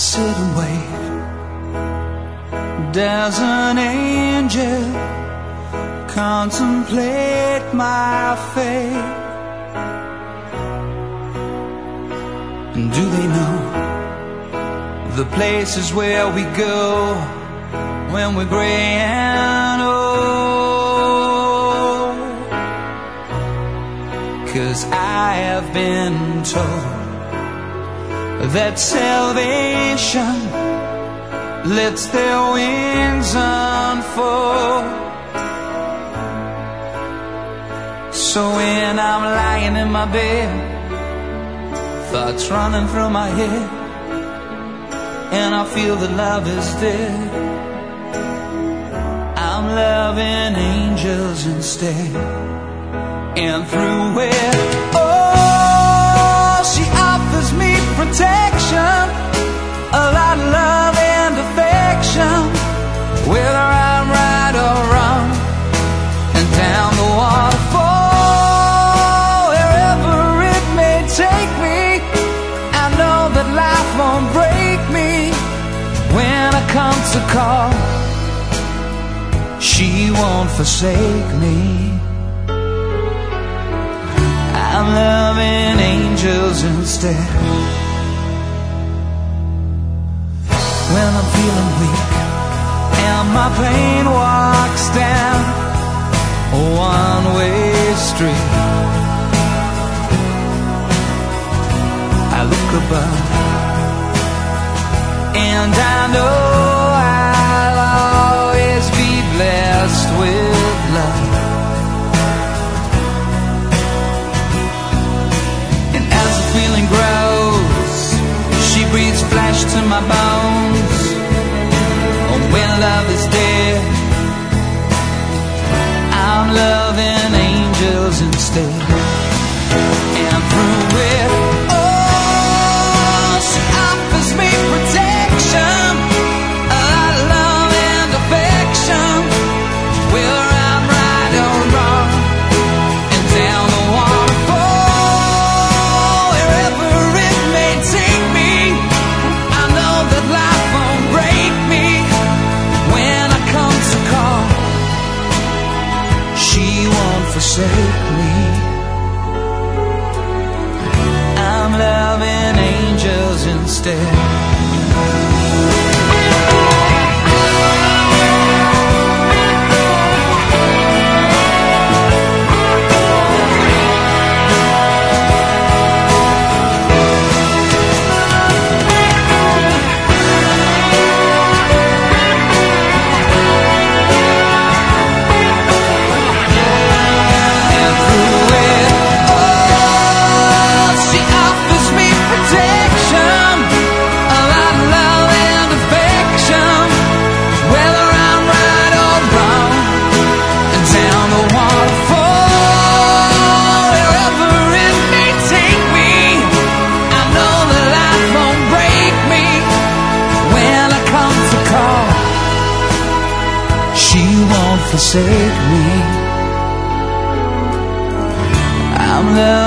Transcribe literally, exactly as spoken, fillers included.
sit and wait. Does an angel contemplate my fate? And do they know the places where we go when we're gray and old? 'Cause I have been told that salvation lets their wings unfold. So when I'm lying in my bed, thoughts running through my head, and I feel that love is dead, I'm loving angels instead. And through it, oh, she offers me protection, a lot of love and affection, whether I'm right or wrong. And down the waterfall, wherever it may take me, I know that life won't break me. When I come to call, she won't forsake me. I'm loving angels instead. When I'm feeling weak and my pain walks down a one-way street, I look above and I know I'll always be blessed with love. And as the feeling grows, she breathes flesh to my bones. And when love is dead, I'm loving angels instead. And through it, oh, she offers me protection, a lot of love and affection, whether I'm right or wrong. And down the waterfall, wherever it may take me, I know that life won't break me. When I come to call, she won't forsake me. I'm loving angels instead. Forsake me. I'm the